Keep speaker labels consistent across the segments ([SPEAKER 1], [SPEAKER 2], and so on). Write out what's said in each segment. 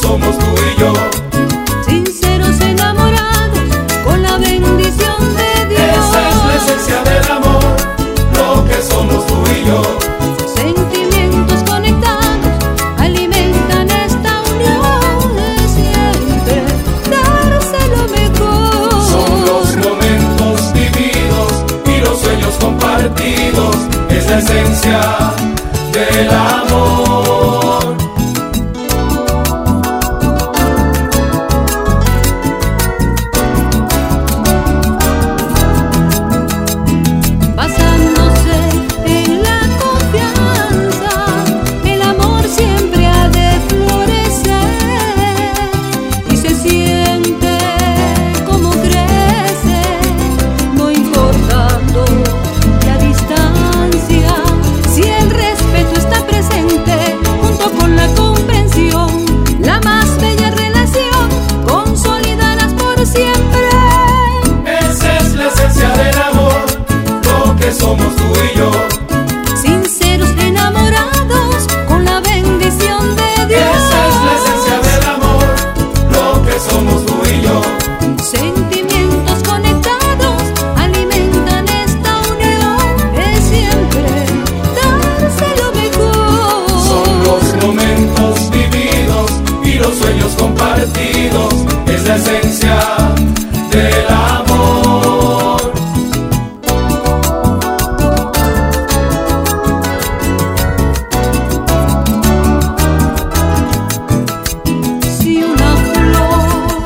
[SPEAKER 1] somos tú y yo.
[SPEAKER 2] Sinceros enamorados con la bendición de Dios.
[SPEAKER 1] Esa es la esencia del amor, lo que somos tú y yo.
[SPEAKER 2] Sentimientos conectados alimentan esta unión de siempre, darse lo mejor.
[SPEAKER 1] Son los momentos vividos y los sueños compartidos, es la esencia del amor.
[SPEAKER 2] Basándose en la confianza, el amor siempre ha de florecer y se siente como crece, no importando la distancia. Si el respeto está presente junto con la comprensión, la más bella relación consolidarás por siempre.
[SPEAKER 1] Esa es la esencia del amor, lo que somos tú y yo.
[SPEAKER 2] Sinceros enamorados con la bendición de Dios.
[SPEAKER 1] Esa es la esencia del amor, lo que somos tú y yo.
[SPEAKER 2] Sentimientos conectados alimentan esta unión de siempre, darse lo mejor.
[SPEAKER 1] Son los momentos vividos y los sueños compartidos, es la esencia del amor.
[SPEAKER 2] Si una flor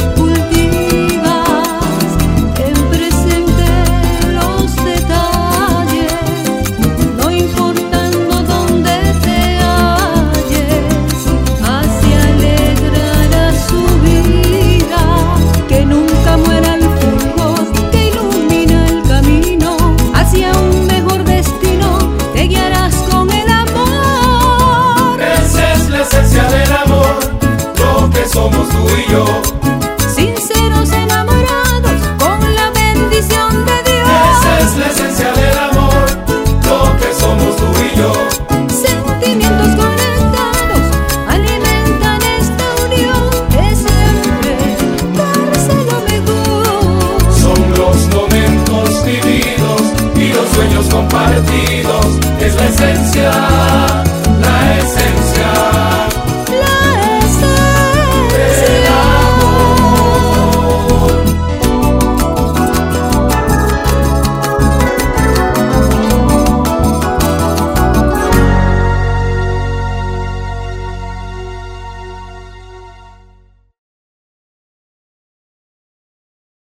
[SPEAKER 2] cultivas en presente los detalles, no importando dónde te halles, así alegrará su vida. Que nunca muera el fulgor que ilumina el camino hacia un mejor destino, te guiarás con el amor.
[SPEAKER 1] Esa es la esencia del amor, lo que somos tú y yo.